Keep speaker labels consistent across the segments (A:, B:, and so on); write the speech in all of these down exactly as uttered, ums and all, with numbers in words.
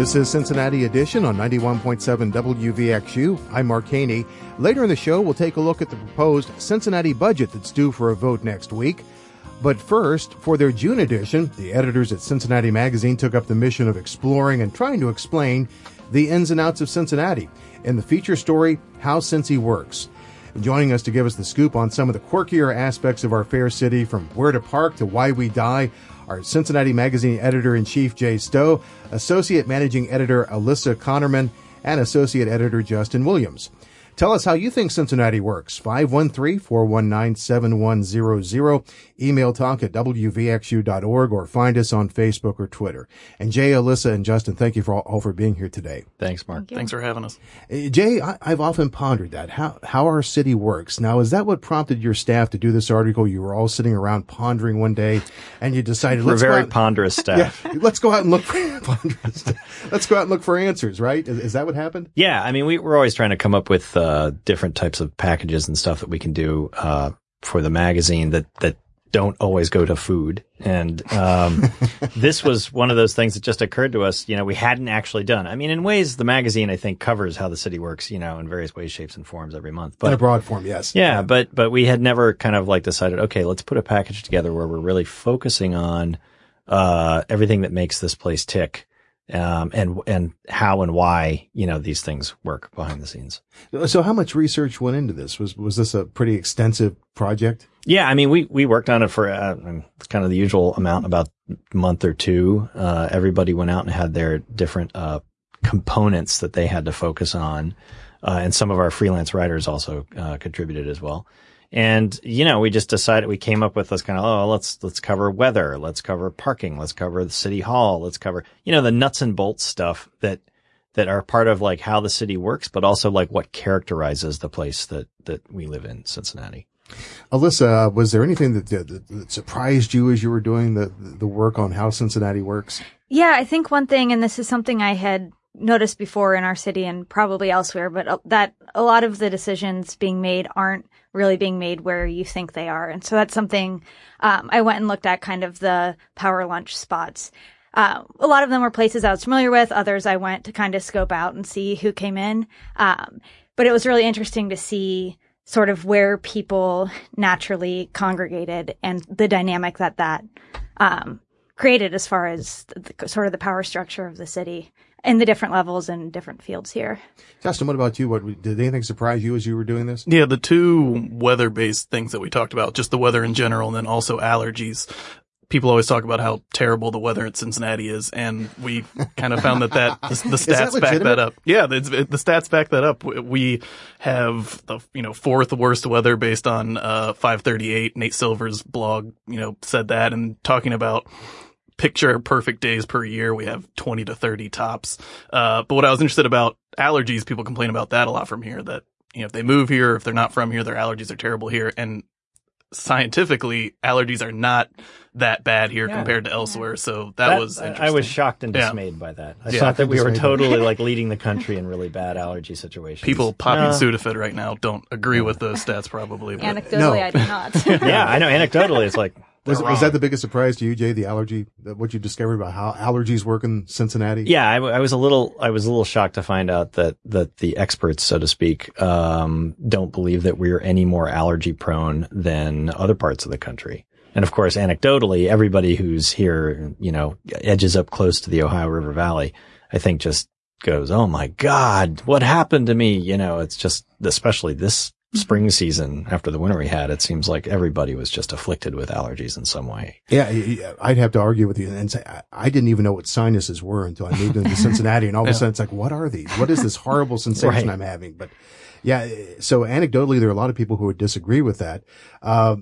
A: This is Cincinnati Edition on ninety-one point seven W V X U. I'm Mark Haney. Later in the show, we'll take a look at the proposed Cincinnati budget that's due for a vote next week. But first, for their June edition, the editors at Cincinnati Magazine took up the mission of exploring and trying to explain the ins and outs of Cincinnati. In the feature story, How Cincy Works. Joining us to give us the scoop on some of the quirkier aspects of our fair city, from where to park to why we die, our Cincinnati Magazine Editor-in-Chief Jay Stowe, Associate Managing Editor Alyssa Connerman, and Associate Editor Justin Williams. Tell us how you think Cincinnati works. five one three, four one nine, seven one zero zero. Email talk at w v x u dot org or find us on Facebook or Twitter. And Jay, Alyssa, and Justin, thank you for all, all for being here today.
B: Thanks, Mark.
C: Thank Thanks for having us.
A: Uh, Jay, I, I've often pondered that, how, how our city works. Now, is that what prompted your staff to do this article? You were all sitting around pondering one day and you decided,
B: We're
A: let's
B: very
A: go out,
B: ponderous staff.
A: Yeah, let's go out and look for ponderous. Let's go out and look for answers, right? Is, is that what happened?
B: Yeah, I mean, we, we're always trying to come up with uh, different types of packages and stuff that we can do uh, for the magazine that that don't always go to food. And um, this was one of those things that just occurred to us, you know, we hadn't actually done. I mean, in ways, the magazine, I think, covers how the city works, you know, in various ways, shapes, and forms every month. But,
A: in a broad form, yes.
B: Yeah, yeah, but but we had never kind of like decided, okay, let's put a package together where we're really focusing on uh, everything that makes this place tick. Um, and, and how and why, you know, these things work behind the scenes.
A: So how much research went into this? Was, was this a pretty extensive project?
B: Yeah. I mean, we, we worked on it for, uh, kind of the usual amount, about a month or two. Uh, everybody went out and had their different, uh, components that they had to focus on. Uh, and some of our freelance writers also, uh, contributed as well. And, you know, we just decided, we came up with this kind of, oh, let's, let's cover weather. Let's cover parking. Let's cover the city hall. Let's cover, you know, the nuts and bolts stuff that, that are part of like how the city works, but also like what characterizes the place that, that we live in, Cincinnati.
A: Alyssa, was there anything that, that, that surprised you as you were doing the, the work on how Cincinnati works?
D: Yeah, I think one thing, and this is something I had noticed before in our city and probably elsewhere, but that a lot of the decisions being made aren't really being made where you think they are. And so that's something um, I went and looked at, kind of the power lunch spots. Uh, a lot of them were places I was familiar with. Others I went to kind of scope out and see who came in. Um, but it was really interesting to see sort of where people naturally congregated and the dynamic that that um, created as far as the, sort of the power structure of the city and the different levels and different fields here.
A: Justin, what about you? What did anything surprise you as you were doing this?
C: Yeah, the two weather-based things that we talked about, just the weather in general and then also allergies. People always talk about how terrible the weather in Cincinnati is, and we kind of found that, that the, the stats
A: that
C: back that up. Yeah, the, the stats back that up. We have the, you know, fourth worst weather based on uh five thirty-eight. Nate Silver's blog, you know, said that, and talking about picture perfect days per year, we have twenty to thirty tops. Uh, but what I was interested about allergies, people complain about that a lot from here, that, you know, if they move here, if they're not from here, their allergies are terrible here. And scientifically, allergies are not that bad here yeah. compared to elsewhere. So that, that was interesting.
B: I was shocked and dismayed yeah. by that. I yeah. thought that we were totally like leading the country in really bad allergy situations.
C: People popping no. Sudafed right now don't agree with those stats probably. But.
D: Anecdotally,
A: no.
D: I do not.
B: Yeah, I know. Anecdotally, it's like,
A: Was, was that the biggest surprise to you, Jay, the allergy, what you discovered about how allergies work in Cincinnati?
B: Yeah, I, I was a little, I was a little shocked to find out that, that the experts, so to speak, um, don't believe that we're any more allergy prone than other parts of the country. And of course, anecdotally, everybody who's here, you know, edges up close to the Ohio River Valley, I think just goes, oh my God, what happened to me? You know, it's just, especially this spring season after the winter we had, it seems like everybody was just afflicted with allergies in some way.
A: Yeah, I'd have to argue with you and say, I didn't even know what sinuses were until I moved into Cincinnati. And all of a sudden it's like, what are these? What is this horrible sensation right. I'm having? But yeah, so anecdotally, there are a lot of people who would disagree with that. Uh,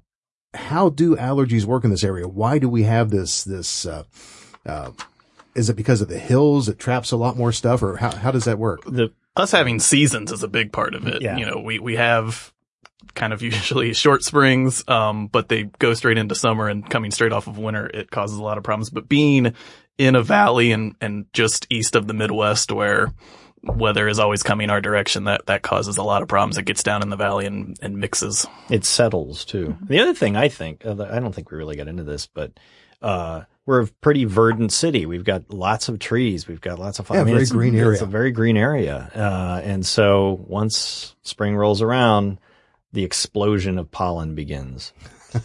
A: how do allergies work in this area? Why do we have this, this, uh, uh, is it because of the hills? It traps a lot more stuff, or how, how does that work?
C: The, Us having seasons is a big part of it. Yeah. You know, we, we have kind of usually short springs, um, but they go straight into summer, and coming straight off of winter, it causes a lot of problems. But being in a valley and, and just east of the Midwest where weather is always coming our direction, that, that causes a lot of problems. It gets down in the valley and, and mixes.
B: It settles too. The other thing I think, I don't think we really got into this, but, uh, we're a pretty verdant city. We've got lots of trees. We've got lots of
A: yeah,
B: I mean,
A: very
B: it's,
A: green area.
B: It's a very green area. Uh, and so once spring rolls around, the explosion of pollen begins.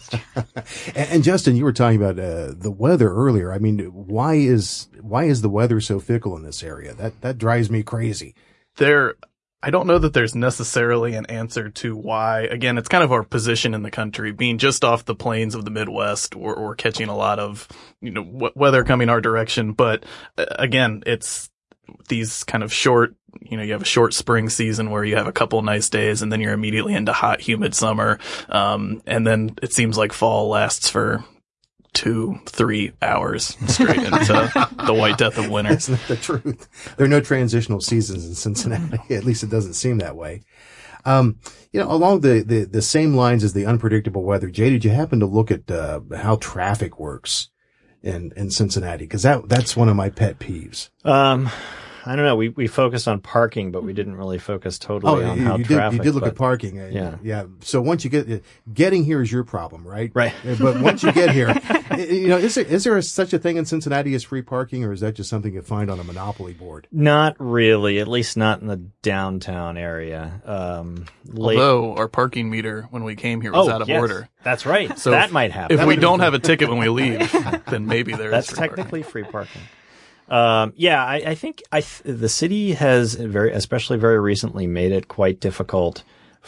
A: and, and Justin, you were talking about uh, the weather earlier. I mean, why is why is the weather so fickle in this area? That that drives me crazy.
C: There, I don't know that there's necessarily an answer to why. Again, it's kind of our position in the country, being just off the plains of the Midwest, or, or catching a lot of, you know, w- weather coming our direction. But uh, again, it's these kind of short, you know, you have a short spring season where you have a couple nice days, and then you're immediately into hot, humid summer. Um, and then it seems like fall lasts for two, three hours straight into the white death of winter.
A: That's not the truth. There are no transitional seasons in Cincinnati. At least it doesn't seem that way. Um, you know, along the, the, the same lines as the unpredictable weather, Jay, did you happen to look at, uh, how traffic works in, in Cincinnati? Cause that, that's one of my pet peeves.
B: Um, I don't know. We we focused on parking, but we didn't really focus totally
A: oh,
B: on
A: you,
B: how
A: you
B: traffic.
A: Did, you did look
B: but,
A: at parking.
B: Yeah.
A: Yeah. So once you get, getting here is your problem, right?
B: Right.
A: But once you get here, you know, is there, is there a, such a thing in Cincinnati as free parking, or is that just something you find on a monopoly board?
B: Not really, at least not in the downtown area. Um, late,
C: Although our parking meter when we came here was
B: oh,
C: out of
B: yes,
C: order.
B: That's right.
C: So
B: that
C: if,
B: might happen.
C: If
B: that
C: we
B: would
C: don't
B: be
C: have a ticket when we leave, then maybe there
B: That's
C: is free
B: technically
C: parking.
B: free parking. Um, yeah, I, I think I th- the city has very, especially very recently, made it quite difficult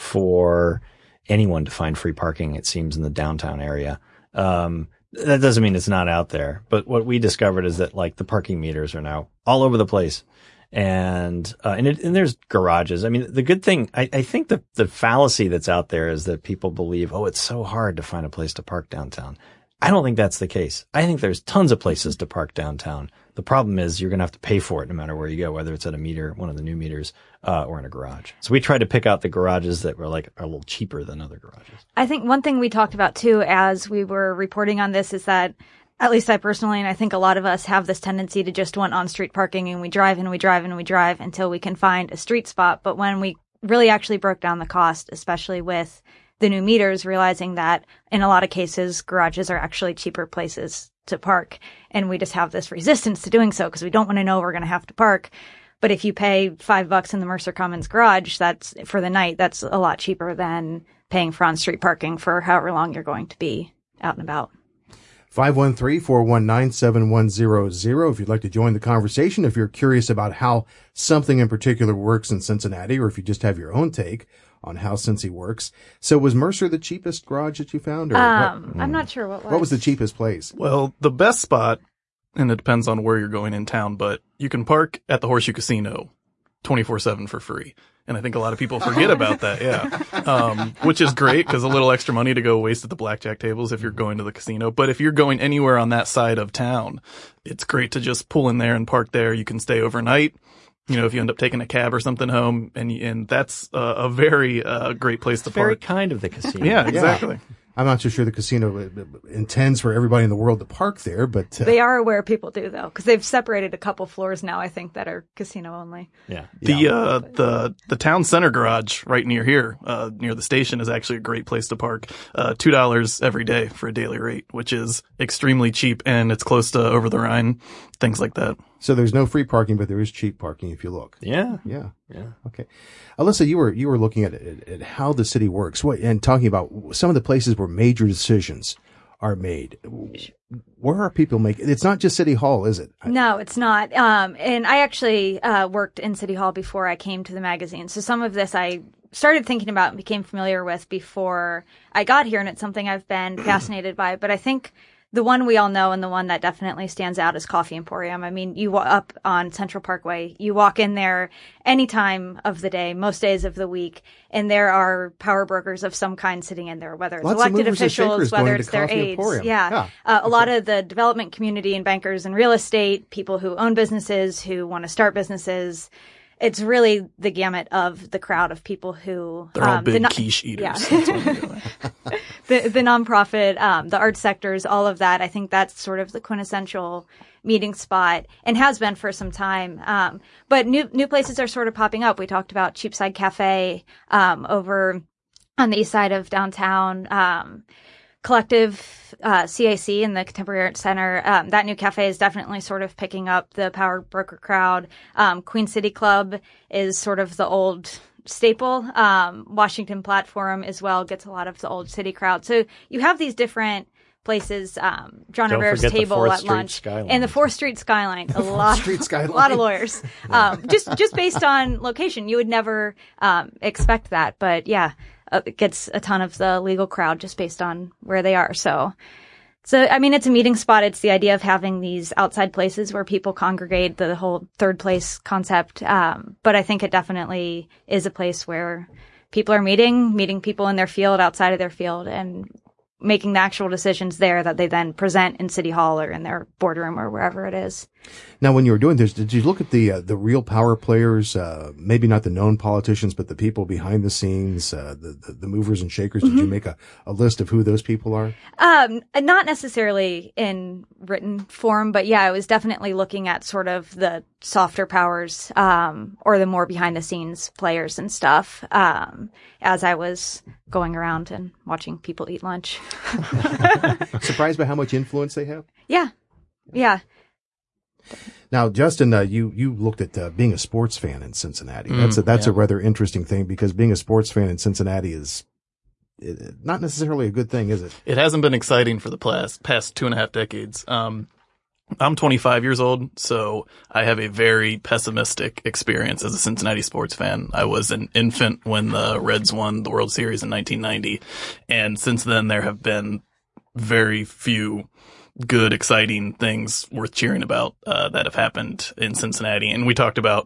B: for anyone to find free parking, it seems, in the downtown area. Um, that doesn't mean it's not out there, but what we discovered is that, like, the parking meters are now all over the place. And, uh, and, it, and there's garages. I mean, the good thing, I, I think the, the fallacy that's out there is that people believe, oh, it's so hard to find a place to park downtown. I don't think that's the case. I think there's tons of places to park downtown. The problem is you're going to have to pay for it no matter where you go, whether it's at a meter, one of the new meters, uh, or in a garage. So we tried to pick out the garages that were like are a little cheaper than other garages.
D: I think one thing we talked about too as we were reporting on this is that, at least I personally, and I think a lot of us have this tendency to just want on-street parking, and we drive and we drive and we drive until we can find a street spot. But when we really actually broke down the cost, especially with the new meters, realizing that in a lot of cases, garages are actually cheaper places to park. And we just have this resistance to doing so because we don't want to know we're going to have to park. But if you pay five bucks in the Mercer Commons garage, that's for the night, that's a lot cheaper than paying for on-street parking for however long you're going to be out and about.
A: five one three, four one nine, seven one zero zero. If you'd like to join the conversation, if you're curious about how something in particular works in Cincinnati, or if you just have your own take on how Cincy works. So was Mercer the cheapest garage that you found? Or
D: Um,
A: what,
D: I'm not sure what was.
A: what was the cheapest place?
C: Well, the best spot, and it depends on where you're going in town, but you can park at the Horseshoe Casino twenty-four seven for free. And I think a lot of people forget about that, yeah. Um, which is great because a little extra money to go waste at the blackjack tables if you're going to the casino. But if you're going anywhere on that side of town, it's great to just pull in there and park there. You can stay overnight. You know, if you end up taking a cab or something home, and and that's a, a very uh, great place to
B: Very
C: park.
B: kind of the casino.
C: Yeah, exactly.
A: I'm not so sure the casino intends for everybody in the world to park there, but uh,
D: They are aware people do, though, because they've separated a couple floors now, I think, that are casino only.
B: Yeah.
C: The
A: Yeah.
C: uh the the town center garage right near here, uh near the station, is actually a great place to park. Uh two dollars every day for a daily rate, which is extremely cheap, and it's close to Over the Rhine, things like that.
A: so there's no free parking, but there is cheap parking if you look.
B: Yeah.
A: Yeah.
B: Yeah.
A: Okay. Alyssa, you were, you were looking at, at, at how the city works what, and talking about some of the places where major decisions are made. Where are people making, it's not just City Hall, is it?
D: No, it's not. Um, and I actually uh, worked in City Hall before I came to the magazine. So some of this I started thinking about and became familiar with before I got here, and it's something I've been fascinated by. But I think the one we all know and the one that definitely stands out is Coffee Emporium. I mean, you wa- up on Central Parkway, you walk in there any time of the day, most days of the week, and there are power brokers of some kind sitting in there, whether it's
A: Lots of
D: elected
A: movers and
D: officials,
A: shakers going
D: whether
A: to
D: it's their
A: Coffee
D: aides.
A: Emporium.
D: Yeah.
A: Yeah.
D: Uh, a lot of the development community and bankers in real estate, people who own businesses, who want to start businesses. It's really the gamut of the crowd of people who
C: They're all
D: um, the
C: big
D: no-
C: quiche eaters.
D: Yeah.
C: That's what they're doing.
D: the the nonprofit, um, the art sectors, all of that. I think that's sort of the quintessential meeting spot and has been for some time. Um, but new new places are sort of popping up. We talked about Cheapside Cafe um, over on the east side of downtown. Um, Collective uh, C A C in the Contemporary Art Center, um, that new cafe is definitely sort of picking up the power broker crowd. Um, Queen City Club is sort of the old staple. Um, Washington Platform as well gets a lot of the old city crowd. So you have these different places. Um, John
B: Don't
D: Rivera's table at
B: Street
D: lunch
B: Skyline.
D: and the fourth Street Skyline. A lot,
A: Street Skyline.
D: a lot of lawyers. Um, just just based on location, you would never um, expect that, but yeah. Uh, it gets a ton of the legal crowd just based on where they are. So, so, I mean, it's a meeting spot. It's the idea of having these outside places where people congregate, the whole third place concept. Um, but I think it definitely is a place where people are meeting, meeting people in their field, outside of their field, and making the actual decisions there that they then present in City Hall or in their boardroom or wherever it is.
A: Now, when you were doing this, did you look at the uh, the real power players, uh, maybe not the known politicians, but the people behind the scenes, uh, the, the the movers and shakers? Mm-hmm. Did you make a, a list of who those people are?
D: Um, not necessarily in written form, but yeah, I was definitely looking at sort of the softer powers, um, or the more behind the scenes players and stuff, um, as I was going around and watching people eat lunch.
A: Surprised by how much influence they have?
D: Yeah. Yeah.
A: Now, Justin, uh, you, you looked at, uh, being a sports fan in Cincinnati. Mm, that's a, that's yeah. a rather interesting thing because being a sports fan in Cincinnati is it, not necessarily a good thing, is it?
C: It hasn't been exciting for the past, past two and a half decades. Um, I'm twenty-five years old, so I have a very pessimistic experience as a Cincinnati sports fan. I was an infant when the Reds won the World Series in nineteen ninety, and since then there have been very few good, exciting things worth cheering about uh, that have happened in Cincinnati. And we talked about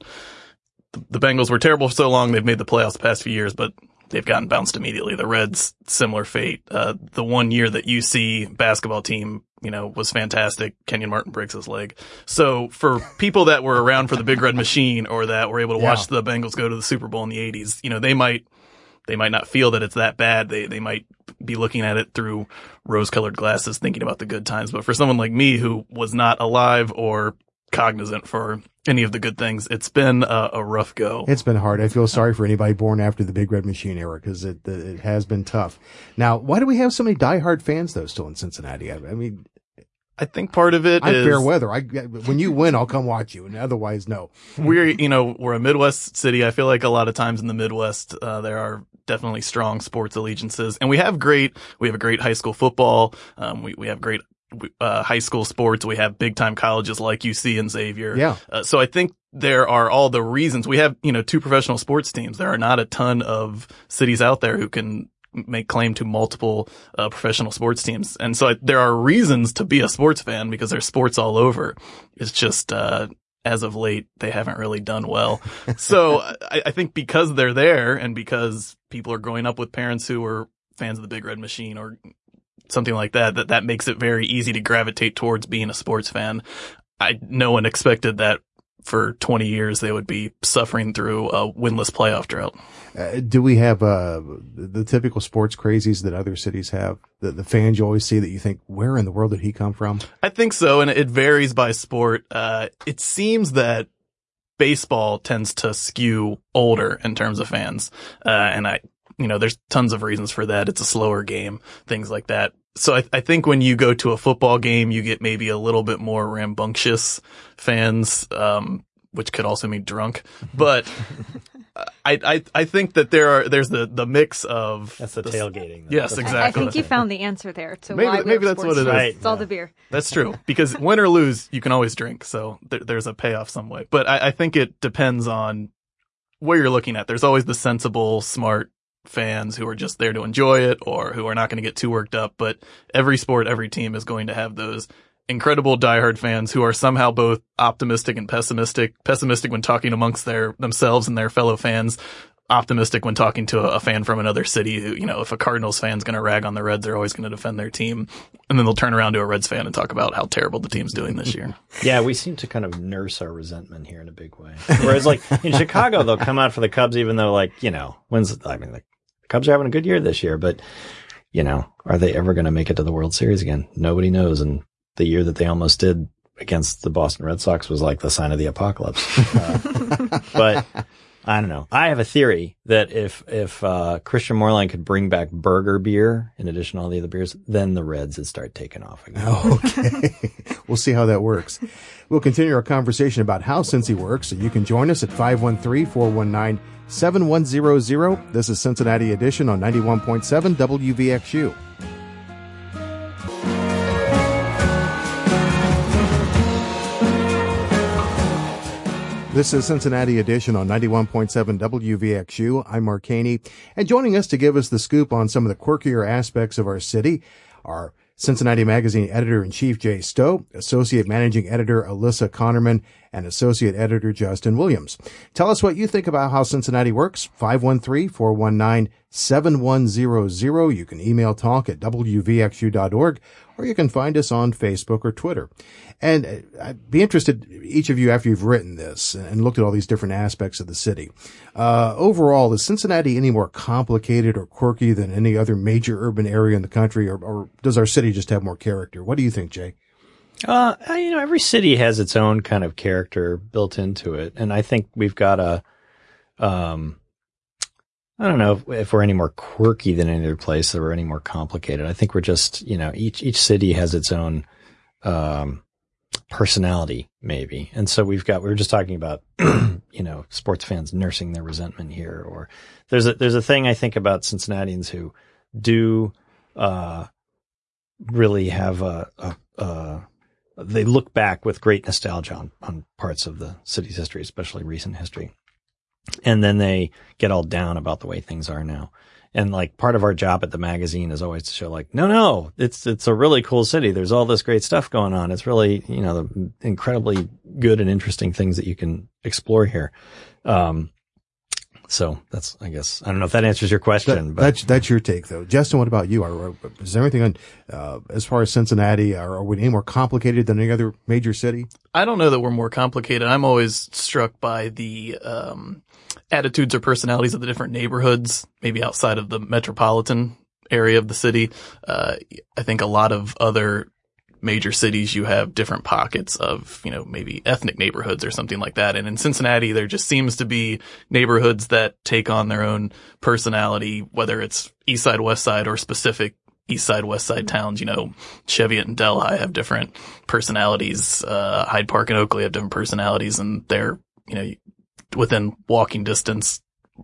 C: the Bengals were terrible for so long. They've made the playoffs the past few years, but they've gotten bounced immediately. The Reds, similar fate. Uh, the one year that U C basketball team, you know, was fantastic. Kenyon Martin breaks his leg. So for people that were around for the Big Red Machine or that were able to yeah. watch the Bengals go to the Super Bowl in the eighties, you know, they might, they might not feel that it's that bad. They, they might be looking at it through rose-colored glasses, thinking about the good times. But for someone like me who was not alive or cognizant for any of the good things, it's been a, a rough go.
A: It's been hard. I feel sorry for anybody born after the Big Red Machine era because it, it has been tough. Now, why do we have so many diehard fans though still in Cincinnati? I, I mean,
C: I think part of it
A: I'm
C: is
A: fair weather. I, when you win, I'll come watch you, and otherwise, no.
C: We're, you know, we're a Midwest city. I feel like a lot of times in the Midwest, uh, there are definitely strong sports allegiances, and we have great, we have a great high school football. Um, we, we have great, uh, high school sports. We have big time colleges like U C and Xavier.
A: Yeah.
C: Uh, so I think there are all the reasons. We have, you know, two professional sports teams. There are not a ton of cities out there who can make claim to multiple uh, professional sports teams. And so I, there are reasons to be a sports fan because there's sports all over. It's just, uh, as of late, they haven't really done well. So I, I think because they're there and because people are growing up with parents who are fans of the Big Red Machine or something like that, that, that makes it very easy to gravitate towards being a sports fan. I, no one expected that for twenty years they would be suffering through a winless playoff drought.
A: Uh, do we have uh the typical sports crazies that other cities have? The, the fans you always see that you think, where in the world did he come from?
C: I think so, and it varies by sport. Uh, it seems that baseball tends to skew older in terms of fans, uh, and I, you know, there's tons of reasons for that. It's a slower game, things like that. So I, I think when you go to a football game, you get maybe a little bit more rambunctious fans, um, which could also mean drunk. But I, I, I think that there are, there's the, the mix of.
B: That's the, the tailgating.
C: Yes,
B: that's
C: exactly.
D: I think you found the answer there to
C: maybe,
D: why we
C: maybe that's what it is.
B: Right.
D: It's yeah. all the beer.
C: That's true. Because win or lose, you can always drink. So there, there's a payoff some way. But I, I think it depends on where you're looking at. There's always the sensible, smart fans who are just there to enjoy it or who are not going to get too worked up. But every sport, every team is going to have those incredible diehard fans who are somehow both optimistic and pessimistic. Pessimistic when talking amongst their themselves and their fellow fans. Optimistic when talking to a, a fan from another city who, you know, if a Cardinals fan's going to rag on the Reds, they're always going to defend their team. And then they'll turn around to a Reds fan and talk about how terrible the team's doing this year.
B: Yeah, we seem to kind of nurse our resentment here in a big way. Whereas like in Chicago, they'll come out for the Cubs even though like, you know, when's, I mean, like, the Cubs are having a good year this year, but, you know, are they ever going to make it to the World Series again? Nobody knows. And the year that they almost did against the Boston Red Sox was like the sign of the apocalypse. Uh, but I don't know. I have a theory that if if uh, Christian Moerlein could bring back burger beer in addition to all the other beers, then the Reds would start taking off again.
A: Okay. We'll see how that works. We'll continue our conversation about how Cincy works, and you can join us at five one three, four one nine, seven one zero zero. This is Cincinnati Edition on ninety-one point seven W V X U. This is Cincinnati Edition on ninety-one point seven W V X U. I'm Mark Haney, and joining us to give us the scoop on some of the quirkier aspects of our city are Cincinnati Magazine Editor-in-Chief Jay Stowe, Associate Managing Editor Alyssa Connerman, and Associate Editor Justin Williams. Tell us what you think about how Cincinnati works. five one three, four one nine, seven one zero zero. You can email talk at w v x u dot org, or you can find us on Facebook or Twitter. And I'd be interested, each of you, after you've written this and looked at all these different aspects of the city, uh, overall, is Cincinnati any more complicated or quirky than any other major urban area in the country, or, or does our city just have more character? What do you think, Jay?
B: Uh, you know, every city has its own kind of character built into it. And I think we've got a, um, I don't know if, if we're any more quirky than any other place or any more complicated. I think we're just, you know, each, each city has its own, um, personality maybe. And so we've got, we were just talking about, you know, sports fans nursing their resentment here, or there's a, there's a thing I think about Cincinnatians who do, uh, really have a, a, a they look back with great nostalgia on, on parts of the city's history, especially recent history. And then they get all down about the way things are now. And like part of our job at the magazine is always to show like, no, no, it's, it's a really cool city. There's all this great stuff going on. It's really, you know, the incredibly good and interesting things that you can explore here. Um, So that's, I guess, I don't know if that answers your question,
A: that,
B: but
A: that's, that's your take though. Justin, what about you? Are, are, is there anything on, uh, as far as Cincinnati, are, are we any more complicated than any other major city?
C: I don't know that we're more complicated. I'm always struck by the, um, attitudes or personalities of the different neighborhoods, maybe outside of the metropolitan area of the city. Uh, I think a lot of other major cities, you have different pockets of, you know, maybe ethnic neighborhoods or something like that. And in Cincinnati, there just seems to be neighborhoods that take on their own personality, whether it's East Side, West Side, or specific East Side, West Side towns. You know, Cheviot and Delhi have different personalities. Uh, Hyde Park and Oakley have different personalities, and they're, you know, within walking distance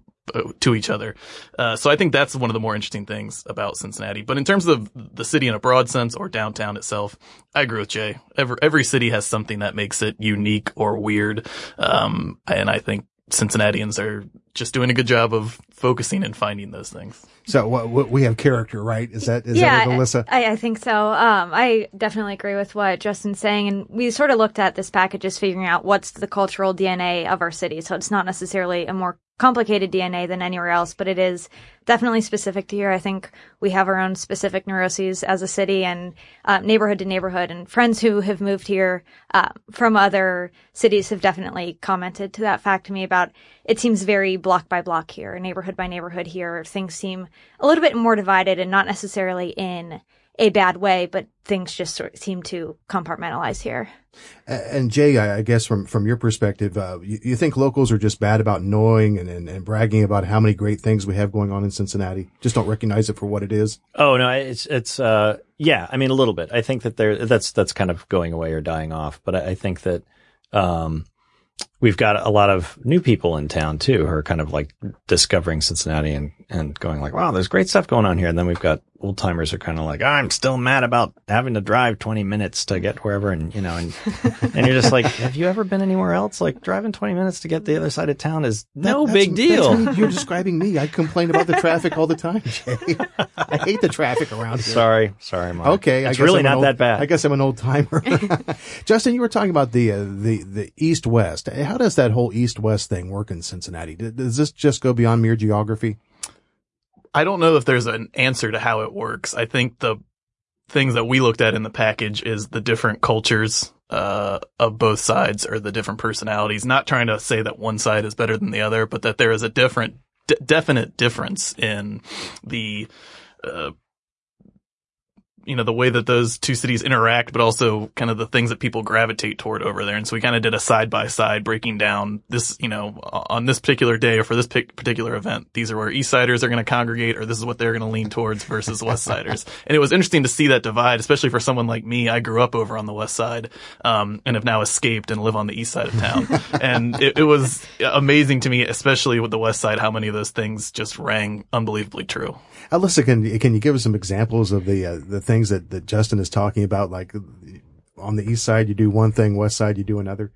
C: to each other. Uh, so I think that's one of the more interesting things about Cincinnati. But in terms of the city in a broad sense or downtown itself, I agree with Jay. Every, every city has something that makes it unique or weird. Um, and I think Cincinnatians are just doing a good job of focusing and finding those things.
A: So what, what we have character, right? Is that, is
D: yeah,
A: that it, Alyssa?
D: I, I think so. Um, I definitely agree with what Justin's saying. And we sort of looked at this package as figuring out what's the cultural D N A of our city. So it's not necessarily a more complicated D N A than anywhere else, but it is definitely specific to here. I think we have our own specific neuroses as a city, and uh, neighborhood to neighborhood, and friends who have moved here uh, from other cities have definitely commented to that fact to me about it seems very block by block here, neighborhood by neighborhood here. Things seem a little bit more divided, and not necessarily in a bad way, but things just sort of seem to compartmentalize here.
A: And Jay, I guess from, from your perspective, uh, you, you think locals are just bad about knowing and, and, and bragging about how many great things we have going on in Cincinnati? Just don't recognize it for what it is?
B: Oh, no, it's, it's, uh, yeah, I mean, a little bit. I think that there, that's, that's kind of going away or dying off. But I, I think that, um, we've got a lot of new people in town too, who are kind of like discovering Cincinnati and, and going like, wow, there's great stuff going on here. And then we've got old timers who are kind of like, I'm still mad about having to drive twenty minutes to get wherever. And, you know, and, and you're just like, have you ever been anywhere else? Like driving twenty minutes to get the other side of town is no
A: that,
B: big deal.
A: That's me. You're describing me. I complain about the traffic all the time, Jay. I hate the traffic around here.
B: Sorry. Sorry, Mark.
A: Okay.
B: It's
A: I guess
B: really
A: I'm
B: not
A: old,
B: that bad.
A: I guess I'm an old timer. Justin, you were talking about the, uh, the, the East-West. How does that whole East-West thing work in Cincinnati? Does this just go beyond mere geography?
C: I don't know if there's an answer to how it works. I think the things that we looked at in the package is the different cultures uh of both sides, or the different personalities. Not trying to say that one side is better than the other, but that there is a different, d- definite difference in the uh you know, the way that those two cities interact, but also kind of the things that people gravitate toward over there. And so we kind of did a side by side breaking down this, you know, on this particular day or for this particular event, these are where East Siders are going to congregate, or this is what they're going to lean towards versus West Siders. And it was interesting to see that divide, especially for someone like me. I grew up over on the West Side, um, and have now escaped and live on the East Side of town. And it, it was amazing to me, especially with the West Side, how many of those things just rang unbelievably true.
A: Alyssa, can, can you give us some examples of the, uh, the things that, that Justin is talking about? Like on the East Side, you do one thing, West Side, you do another.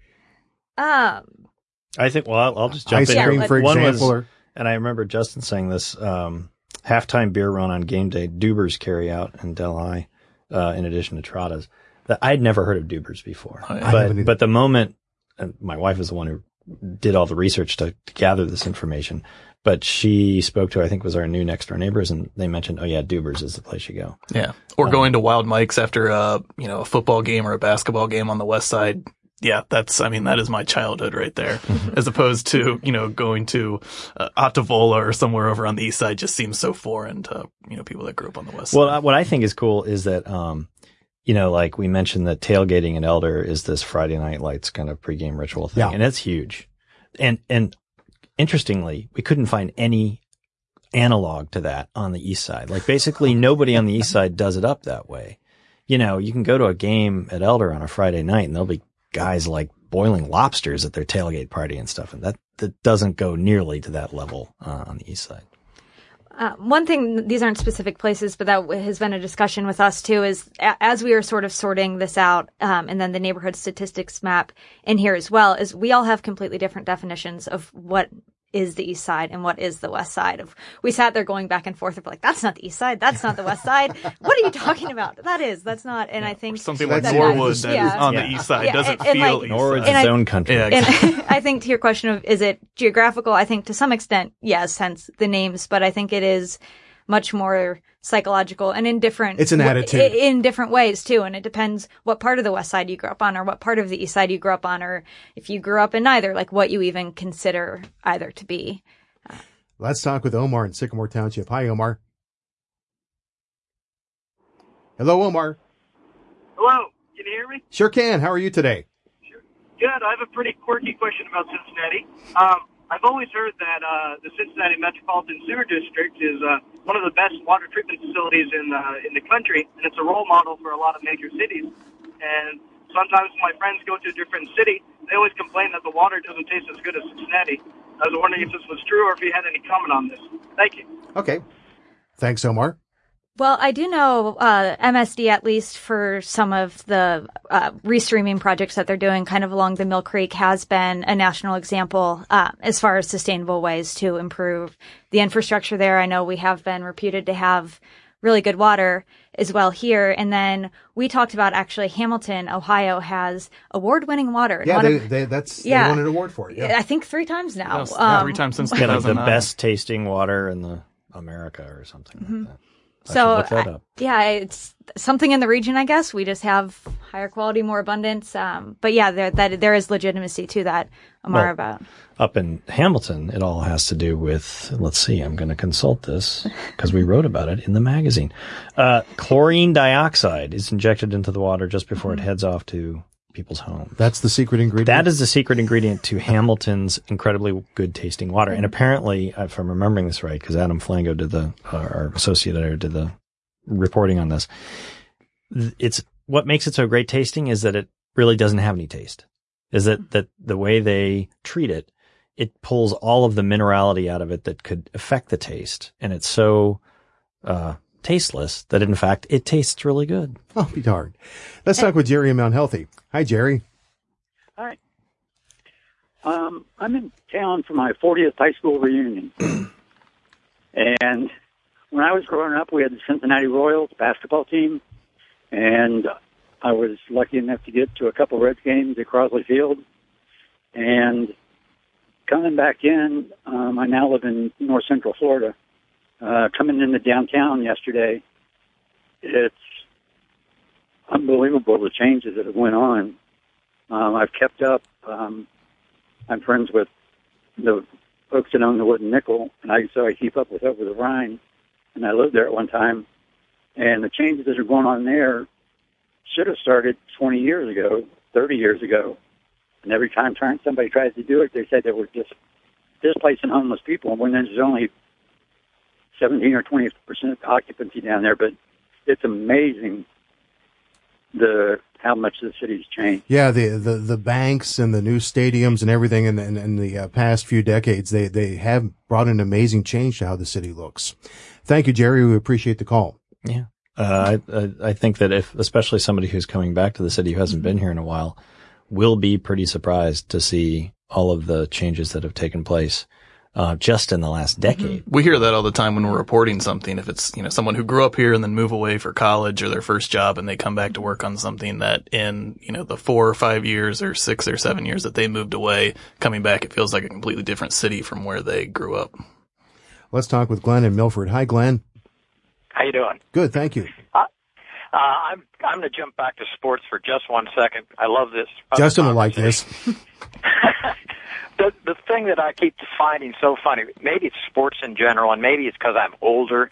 D: Um,
B: I think, well, I'll, I'll just jump
A: Ice
B: in.
A: cream, for
B: One
A: example.
B: was,
A: or,
B: and I remember Justin saying this, um, halftime beer run on game day, Dubers carry out in Delhi, uh, in addition to Trotta's. That I'd never heard of Dubers before.
A: I haven't either.
B: But, but the moment, and my wife is the one who did all the research to, to gather this information, but she spoke to, I think, was our new next door neighbors, and they mentioned, oh yeah, Dubers is the place you go.
C: Yeah. Or um, going to Wild Mike's after a, you know, a football game or a basketball game on the West Side. Yeah, that's, I mean, that is my childhood right there. As opposed to, you know, going to uh, Ottavola or somewhere over on the East Side just seems so foreign to, you know, people that grew up on the West Side.
B: Well, what I think is cool is that, um, you know, like we mentioned that tailgating in Elder is this Friday Night Lights kind of pregame ritual thing.
A: Yeah.
B: And it's huge. And, and interestingly, we couldn't find any analog to that on the East Side. Like basically nobody on the East Side does it up that way. You know, you can go to a game at Elder on a Friday night and there'll be guys like boiling lobsters at their tailgate party and stuff. And that, that doesn't go nearly to that level uh, on the East Side.
D: Uh, one thing, these aren't specific places, but that has been a discussion with us too, is a- as we are sort of sorting this out, um, and then the neighborhood statistics map in here as well, is we all have completely different definitions of what is the East Side and what is the West Side. Of we sat there going back and forth of like, that's not the East Side, that's not the West Side. What are you talking about? That is, that's not. And I think
C: something
A: So
C: like
A: that's-
C: Norwood that
D: yeah.
C: is on
B: Yeah.
C: the East Side
D: Yeah,
C: doesn't
D: and- and,
C: feel
D: like-
C: East
B: Norwood's
C: Side.
B: its
D: I-
B: own country.
C: Yeah,
D: And I think to your question of, is it geographical? I think to some extent, yes, hence the names, but I think it is much more psychological and in different,
A: It's an attitude.
D: in different ways too. And it depends what part of the West Side you grew up on or what part of the East Side you grew up on, or if you grew up in either, like what you even consider either to be.
A: Let's talk with Omar in Sycamore Township. Hi, Omar. Hello, Omar.
E: Hello, can you hear me?
A: Sure can. How are you today?
E: Good. I have a pretty quirky question about Cincinnati. Um, I've always heard that uh, the Cincinnati Metropolitan Sewer District is uh, one of the best water treatment facilities in uh, in the country, and it's a role model for a lot of major cities. And sometimes when my friends go to a different city, they always complain that the water doesn't taste as good as Cincinnati. I was wondering if this was true or if you had any comment on this. Thank you.
A: Okay. Thanks, Omar.
D: Well, I do know uh M S D, at least for some of the uh restreaming projects that they're doing kind of along the Mill Creek, has been a national example uh, as far as sustainable ways to improve the infrastructure there. I know we have been reputed to have really good water as well here. And then we talked about actually Hamilton, Ohio has award-winning water.
A: Yeah,
D: One
A: they,
D: of-
A: they, that's,
D: Yeah.
A: they won an award for it. Yeah.
D: I think three times now.
C: Yes,
D: Um,
C: three times since two
B: Kind of the
C: thousand nine.
B: best tasting water in the America or something
D: Mm-hmm.
B: like that. I
D: So,
B: should look that
D: I-
B: up.
D: yeah, it's something in the region, I guess. We just have higher quality, more abundance. Um, but yeah, there, that, there is legitimacy to that, Amar,
B: Well,
D: about.
B: Up in Hamilton, it all has to do with, let's see, I'm going to consult this because we wrote about it in the magazine. Uh, chlorine dioxide is injected into the water just before it heads off to people's homes.
A: That's the secret ingredient.
B: That is the secret ingredient to Hamilton's incredibly good tasting water. And apparently, if I'm remembering this right, because Adam Flango did the, uh, our associate editor did the reporting on this, it's what makes it so great tasting is that it really doesn't have any taste. Is that, that the way they treat it, it pulls all of the minerality out of it that could affect the taste. And it's so, uh, tasteless that in fact it tastes really good.
A: I'll be darned. Let's talk with Jerry in Mount Healthy. Hi, Jerry.
F: Hi. Um, I'm in town for my fortieth high school reunion. And when I was growing up, we had the Cincinnati Royals basketball team. And I was lucky enough to get to a couple Reds games at Crosley Field. And coming back in, um, I now live in north central Florida. Uh, coming into downtown yesterday, it's unbelievable the changes that have went on. Um, I've kept up. Um, I'm friends with the folks that own the Wooden Nickel, and I so I keep up with Over the Rhine. And I lived there at one time. And the changes that are going on there should have started twenty years ago, thirty years ago. And every time somebody tries to do it, they say they were just displacing homeless people when there's only seventeen or twenty percent occupancy down there. But it's amazing the how much the city's changed.
A: Yeah, the, the, the banks and the new stadiums and everything in, in, in the uh, past few decades, they, they have brought an amazing change to how the city looks. Thank you, Jerry. We appreciate the call.
B: Yeah. Uh, I, I think that if, especially somebody who's coming back to the city who hasn't been here in a while, will be pretty surprised to see all of the changes that have taken place. Uh, just in the last decade.
C: We hear that all the time when we're reporting something. If it's, you know, someone who grew up here and then move away for college or their first job and they come back to work on something that in, you know, the four or five years or six or seven years that they moved away, coming back, it feels like a completely different city from where they grew up.
A: Let's talk with Glenn in Milford. Hi, Glenn.
G: How you doing?
A: Good, thank you.
G: Uh, uh, I'm I'm going to jump back to sports for just one second. I love this.
A: Justin will like this.
G: The the thing that I keep finding so funny, maybe it's sports in general, and maybe it's because I'm older,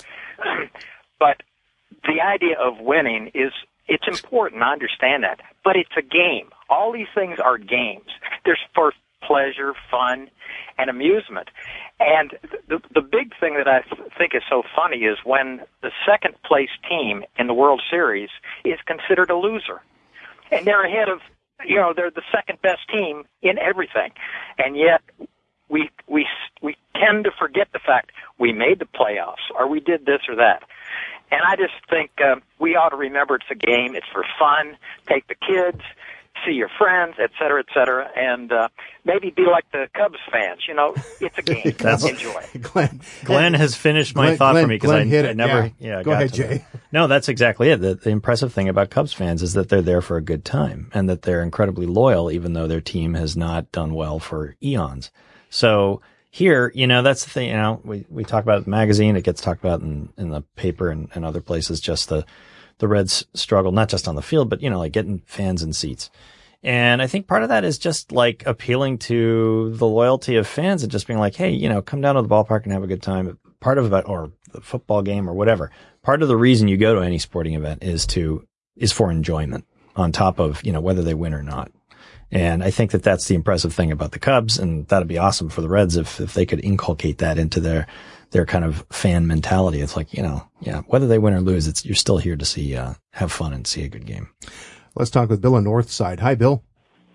G: but the idea of winning is, it's important, I understand that, but it's a game. All these things are games. There's for pleasure, fun, and amusement. And the the big thing that I think is so funny is when the second place team in the World Series is considered a loser. And they're ahead of, you know, they're the second best team in everything. And yet we we we tend to forget the fact we made the playoffs or we did this or that. And I just think uh, we ought to remember it's a game. It's for fun. Take the kids, see your friends, et cetera, et cetera, and uh, maybe be like the Cubs fans. You know, it's a game. Enjoy.
A: Glenn,
B: Glenn has finished my
A: Glenn,
B: thought
A: Glenn,
B: for me because
A: Glenn
B: I,
A: hit
B: I
A: it.
B: never.
A: Yeah,
B: yeah
A: go
B: got
A: ahead,
B: to
A: Jay.
B: That. No, that's exactly it. The, the impressive thing about Cubs fans is that they're there for a good time and that they're incredibly loyal, even though their team has not done well for eons. So here, you know, that's the thing. You know, we we talk about it in the magazine. It gets talked about in in the paper and, and other places. Just the the Reds struggle, not just on the field, but you know, like getting fans in seats. And I think part of that is just like appealing to the loyalty of fans and just being like, hey, you know, come down to the ballpark and have a good time. Part of it, or the football game or whatever. Part of the reason you go to any sporting event is to, is for enjoyment on top of, you know, whether they win or not. And I think that that's the impressive thing about the Cubs. And that'd be awesome for the Reds if, if they could inculcate that into their, their kind of fan mentality. It's like, you know, yeah, whether they win or lose, it's, you're still here to see, uh, have fun and see a good game.
A: Let's talk with Bill in Northside. Hi, Bill.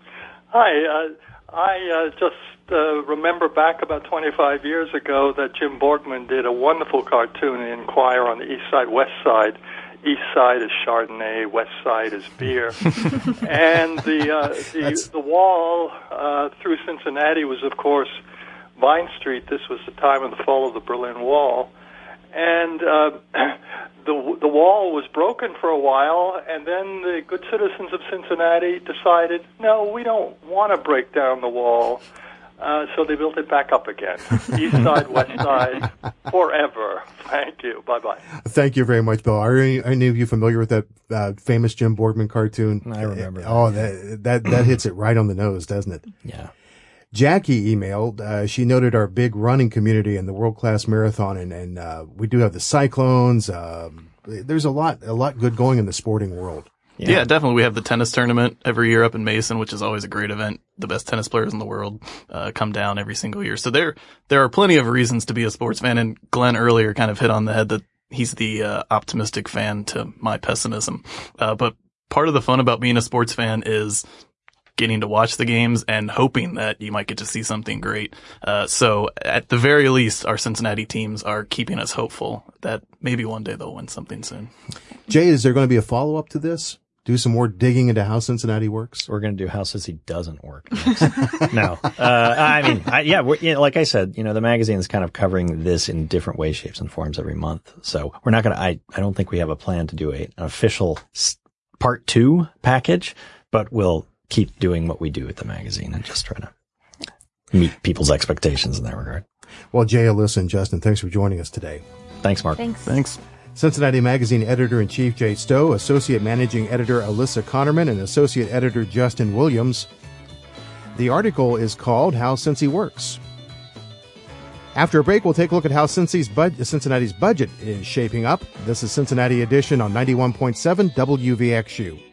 H: Hi. Uh, I uh, just uh, remember back about twenty-five years ago that Jim Borgman did a wonderful cartoon in Inquirer on the East Side, West Side. East Side is Chardonnay, West Side is beer. And the uh, the, the wall uh, through Cincinnati was, of course, Vine Street. This was the time of the fall of the Berlin Wall. And uh, the the wall was broken for a while, and then the good citizens of Cincinnati decided, no, we don't want to break down the wall. Uh, so they built it back up again. East Side, West Side, forever. Thank you. Bye-bye.
A: Thank you very much, Bill. Are any, any of you familiar with that uh, famous Jim Borgman cartoon?
B: I remember.
A: Oh, that, that, that hits it right on the nose, doesn't it?
B: Yeah.
A: Jackie emailed. Uh, she noted our big running community and the world-class marathon, and, and uh, we do have the Cyclones. Um, there's a lot, a lot good going in the sporting world.
C: Yeah. yeah, definitely. We have the tennis tournament every year up in Mason, which is always a great event. The best tennis players in the world uh, come down every single year. So there, there are plenty of reasons to be a sports fan. And Glenn earlier kind of hit on the head that he's the uh, optimistic fan to my pessimism. Uh, but part of the fun about being a sports fan is getting to watch the games and hoping that you might get to see something great. Uh, so at the very least, our Cincinnati teams are keeping us hopeful that maybe one day they'll win something soon.
A: Jay, is there going to be a follow-up to this? Do some more digging into how Cincinnati works?
B: We're going to do how Cincy doesn't work. No. Uh, I mean, I, yeah, we're, you know, like I said, you know, the magazine is kind of covering this in different ways, shapes, and forms every month. So we're not going to, I, I don't think we have a plan to do a, an official part two package, but we'll keep doing what we do at the magazine and just try to meet people's expectations in that regard.
A: Well, Jay, Alyssa, and Justin, thanks for joining us today.
B: Thanks, Mark.
D: Thanks.
C: Thanks.
A: Cincinnati Magazine Editor-in-Chief Jay Stowe, Associate Managing Editor Alyssa Connerman, and Associate Editor Justin Williams. The article is called How Cincy Works. After a break, we'll take a look at how Cincy's bud- Cincinnati's budget is shaping up. This is Cincinnati Edition on ninety-one point seven W V X U.